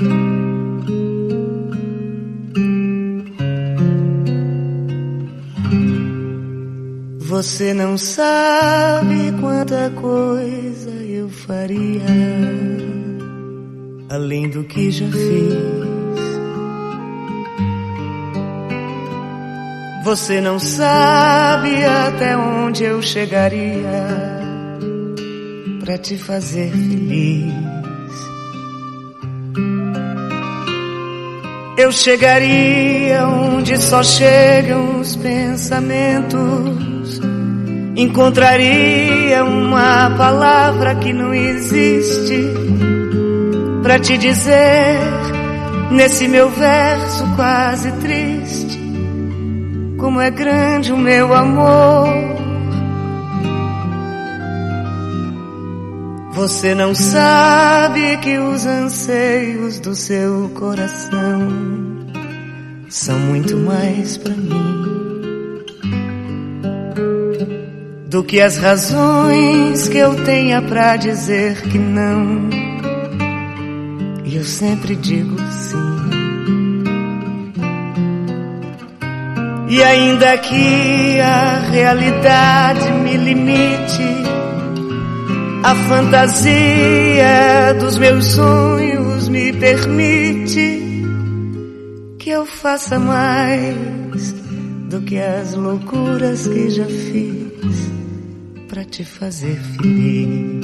Você não sabe quanta coisa eu faria além do que já fiz. Você não sabe até onde eu chegaria pra te fazer feliz. Eu chegaria onde só chegam os pensamentos. Encontraria uma palavra que não existe pra te dizer nesse meu verso quase triste como é grande o meu amor. Você não sabe que os anseios do seu coração são muito mais pra mim do que as razões que eu tenha pra dizer que não. E eu sempre digo sim. E ainda que a realidade me limite, a fantasia dos meus sonhos me permite que eu faça mais do que as loucuras que já fiz pra te fazer feliz.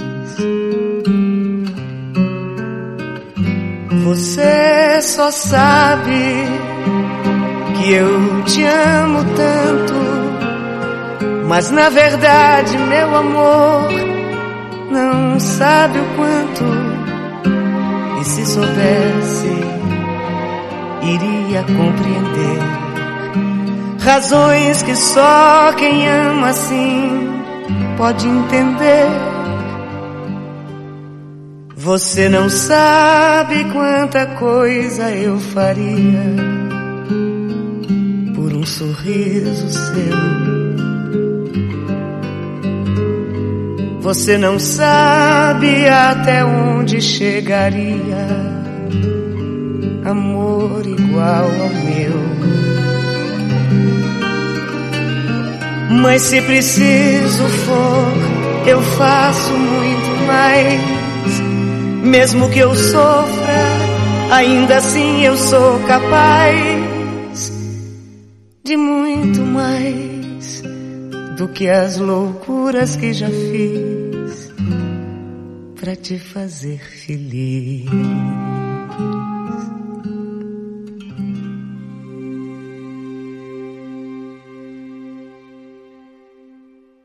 Você só sabe que eu te amo tanto, mas na verdade, meu amor, não sabe o quanto. E se soubesse, iria compreender razões que só quem ama assim pode entender. Você não sabe quanta coisa eu faria por um sorriso seu. Você não sabe até onde chegaria amor igual ao meu. Mas se preciso for, eu faço muito mais. Mesmo que eu sofra, ainda assim eu sou capaz de muito mais do que as loucuras que já fiz pra te fazer feliz.